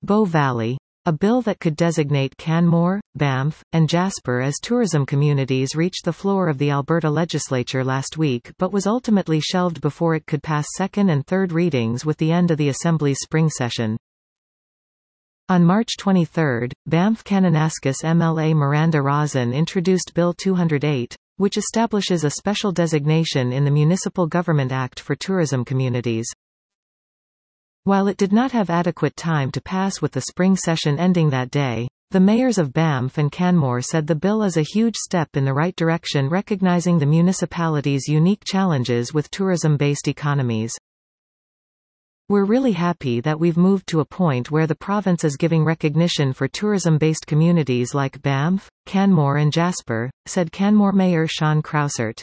Bow Valley. A bill that could designate Canmore, Banff, and Jasper as tourism communities reached the floor of the Alberta legislature last week but was ultimately shelved before it could pass second and third readings with the end of the Assembly's spring session. On March 23, Banff-Kananaskis MLA Miranda Rosen introduced Bill 208, which establishes a special designation in the Municipal Government Act for tourism communities. While it did not have adequate time to pass with the spring session ending that day, the mayors of Banff and Canmore said the bill is a huge step in the right direction, recognizing the municipality's unique challenges with tourism-based economies. "We're really happy that we've moved to a point where the province is giving recognition for tourism-based communities like Banff, Canmore and Jasper," said Canmore Mayor Sean Crousert.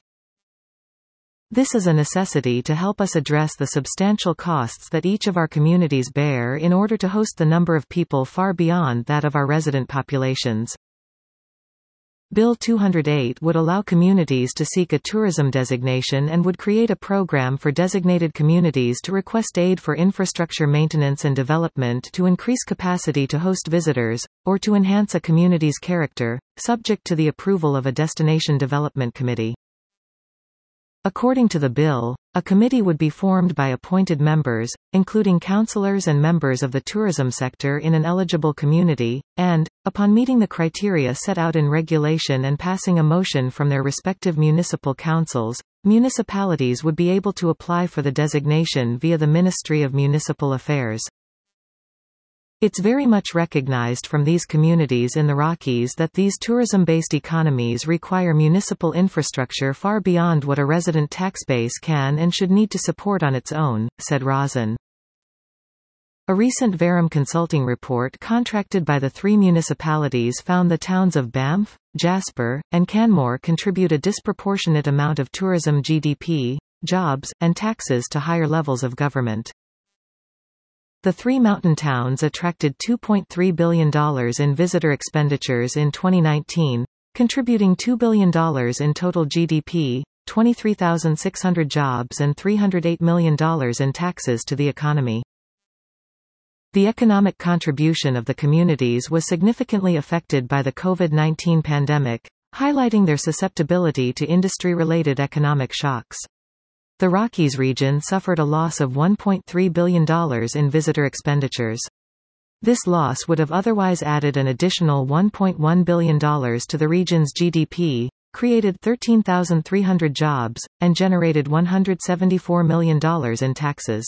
"This is a necessity to help us address the substantial costs that each of our communities bear in order to host the number of people far beyond that of our resident populations." Bill 208 would allow communities to seek a tourism designation and would create a program for designated communities to request aid for infrastructure maintenance and development to increase capacity to host visitors, or to enhance a community's character, subject to the approval of a Destination Development Committee. According to the bill, a committee would be formed by appointed members, including councillors and members of the tourism sector in an eligible community, and, upon meeting the criteria set out in regulation and passing a motion from their respective municipal councils, municipalities would be able to apply for the designation via the Ministry of Municipal Affairs. It's very much recognized from these communities in the Rockies that these tourism-based economies require municipal infrastructure far beyond what a resident tax base can and should need to support on its own, said Rosen. A recent Verum Consulting report contracted by the three municipalities found the towns of Banff, Jasper, and Canmore contribute a disproportionate amount of tourism GDP, jobs, and taxes to higher levels of government. The three mountain towns attracted $2.3 billion in visitor expenditures in 2019, contributing $2 billion in total GDP, 23,600 jobs and $308 million in taxes to the economy. The economic contribution of the communities was significantly affected by the COVID-19 pandemic, highlighting their susceptibility to industry-related economic shocks. The Rockies region suffered a loss of $1.3 billion in visitor expenditures. This loss would have otherwise added an additional $1.1 billion to the region's GDP, created 13,300 jobs, and generated $174 million in taxes.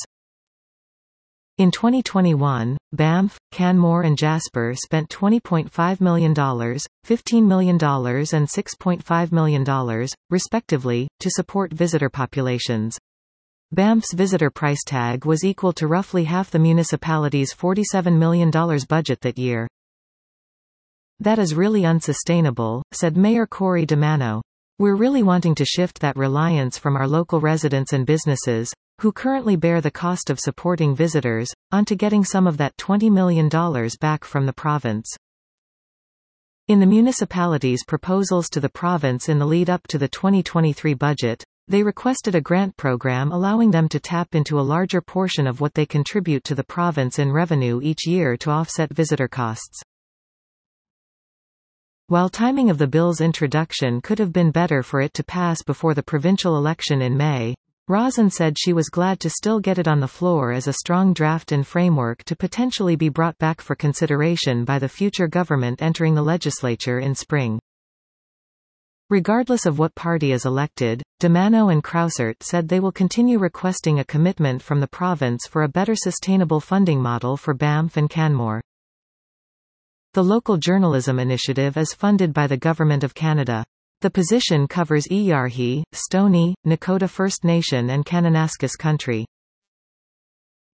In 2021, Banff, Canmore and Jasper spent $20.5 million, $15 million and $6.5 million, respectively, to support visitor populations. Banff's visitor price tag was equal to roughly half the municipality's $47 million budget that year. "That is really unsustainable," said Mayor Corey DeMano. "We're really wanting to shift that reliance from our local residents and businesses, who currently bear the cost of supporting visitors, onto getting some of that $20 million back from the province." In the municipality's proposals to the province in the lead-up to the 2023 budget, they requested a grant program allowing them to tap into a larger portion of what they contribute to the province in revenue each year to offset visitor costs. While timing of the bill's introduction could have been better for it to pass before the provincial election in May, Rosen said she was glad to still get it on the floor as a strong draft and framework to potentially be brought back for consideration by the future government entering the legislature in spring. Regardless of what party is elected, DeMano and Crousert said they will continue requesting a commitment from the province for a better sustainable funding model for Banff and Canmore. The Local Journalism Initiative is funded by the Government of Canada. The position covers Eyarhi, Stoney, Nakota First Nation and Kananaskis Country.